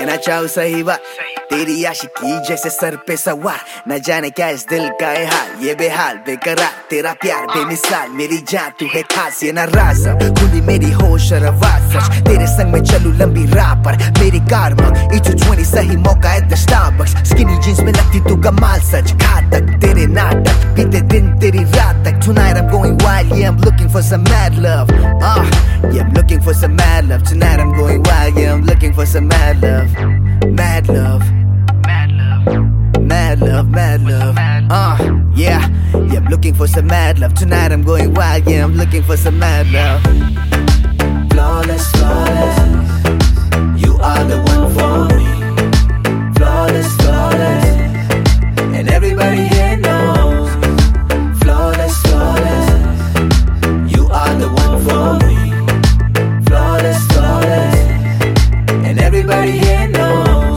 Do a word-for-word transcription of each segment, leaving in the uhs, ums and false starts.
कहना चाहूँ सही बात, तेरी आशिकी जैसे सर पे सवार, न जाने क्या इस दिल का है हाल, ये बेहाल बेकरार तेरा प्यार बेमिसाल, मेरी जान तू है खास, ये ना राज खुली मेरी होश और आवाज, सच तेरे संग में चलूं लंबी राह पर, मेरी कार में ईच ट्वेंटी सही मौका at the Starbucks, skinny jeans में लगती तू कमाल, सच घातक तेरे नाटक बीते दिन तेरी रात तक, tonight I'm going wild, yeah I'm looking for some mad love, ah uh, yeah I'm looking for some mad love, tonight I'm going wild, yeah I'm looking for some mad love, mad love, mad love, mad love, mad love, ah uh, yeah, yeah I'm looking for some mad love, tonight I'm going wild, yeah I'm looking for some mad love. Flawless, flawless, you are the one for me. Flawless, flawless, and everybody here knows. Flawless, flawless, you are the one for me. Flawless, flawless, and everybody here knows.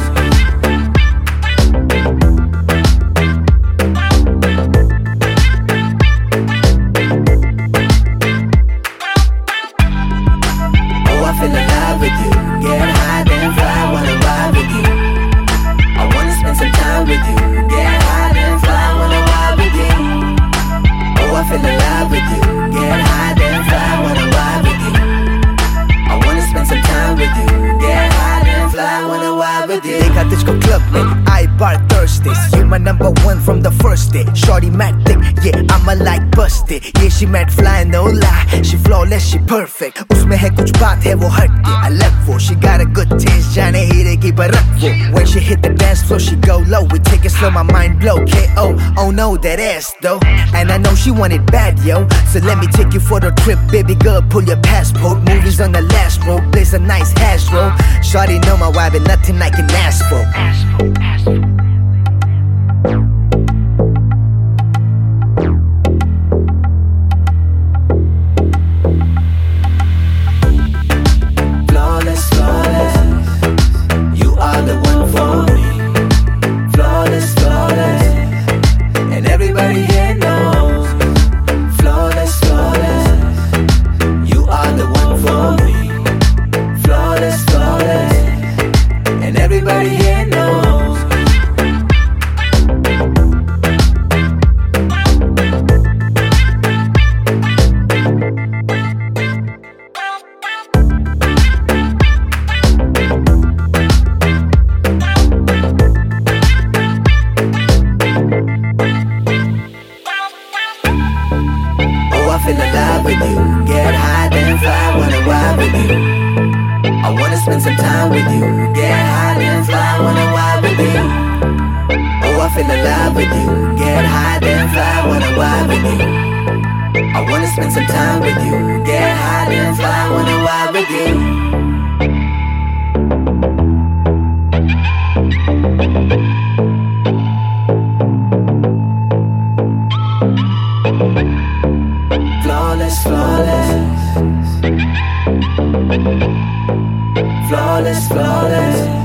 Oh, I feel alive with you. Get high, then fly, wanna ride with you. I wanna spend some time with you. Get high, then fly, wanna ride with you. Oh, I feel alive with you. Get high, then fly, wanna ride with you. I wanna spend some time with you. Get high, then fly, wanna ride with you. देखा तुझको club में I bar Thursdays, you my number one from the first day. Shorty mad thick, yeah I'ma like busted. Yeah she mad fly, no lie, she flawless, she perfect. उसमें है कुछ बात है वो हटके अलग वो. She got a good taste, जाने हीरे की बरक वो. When she hit the dance floor, she go low. We take it slow, my mind blow. K O, oh no that ass though. And I know she want it bad yo. So let me take you for the trip, baby girl. Pull your passport. Movies on the last row, place a nice hash roll. Shorty know my vibe and nothing I can ask for. Flawless, flawless, you are the one for me. Flawless, flawless, and everybody here knows. Flawless, flawless, you are the one for me. Flawless, flawless, and everybody here knows. Oh, I feel alive with you. Get high, then fly, wanna ride with you. I wanna spend some time with you. Get high, then fly, wanna ride with you. Oh, I feel alive with you. Get high, then fly, wanna ride with you. I wanna spend some time with you. Get high, then fly, wanna ride with you. Flawless, flawless, flawless, flawless.